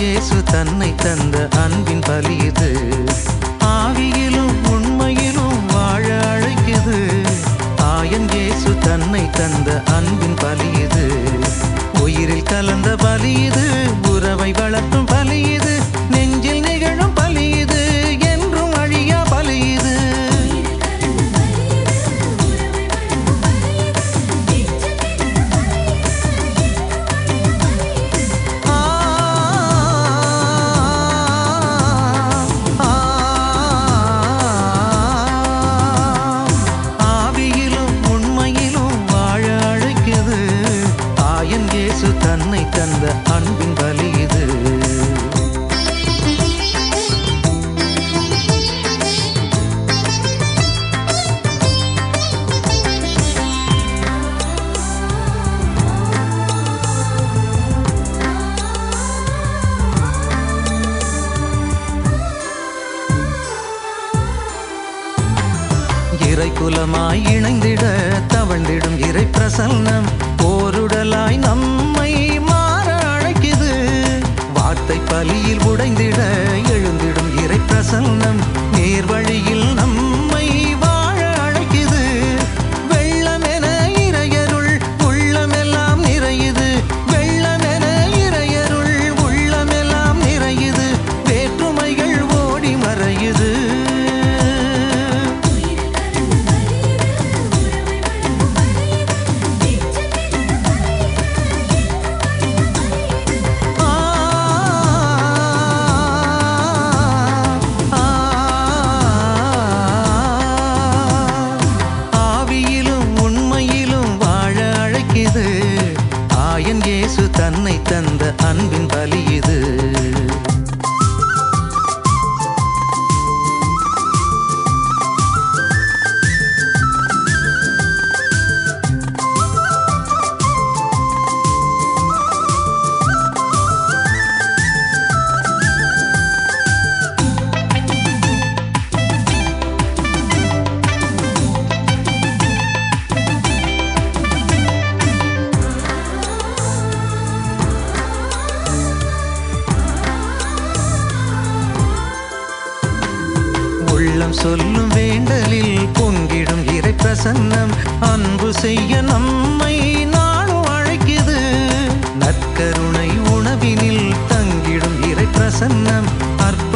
இயேசு தன்னை தந்த அன்பின் பலி இது. ஆவியிலும் உண்மையிலும் வாழ அழைக்குது. ஆயன் இயேசு தன்னை தந்த அன்பின் பலி இது. உயிரில் கலந்த பலி இது. உறவை வளர்க்கும் பலி இது. நெஞ்சில் நிகழும் பலி இது. என்றும் அழியா பலி இது. தன்னை தந்த அன்பின் பலி இது. இறை குலமாய் இணைந்திட தவழ்ந்திடும் இறை பிரசன்னம் போருடலாய் நம்மை மாற அழைக்குது. வார்த்தை பலியில் உடைந்திட எழுந்திடும் இறை பிரசன்னம் நேர்வழியில் நம்மை வாழ அழைக்குது. வெள்ளமென இறையருள் உள்ளமெல்லாம் நிறையுது. வெள்ளமென இறையருள் உள்ளமெல்லாம் நிறையுது. வேற்றுமைகள் ஓடி மறையுது. ஆயன் இயேசு தன்னை தந்த அன்பின் பலி இது. உள்ளம் சொல்லும் வேண்டலில் பொங்கிடும் இறை பிரசன்னம் அன்பு செய்ய நம்மை நாளும் அழைக்குது. நற்கருணை உணவினில் தங்கிடும் இறை பிரசன்னம்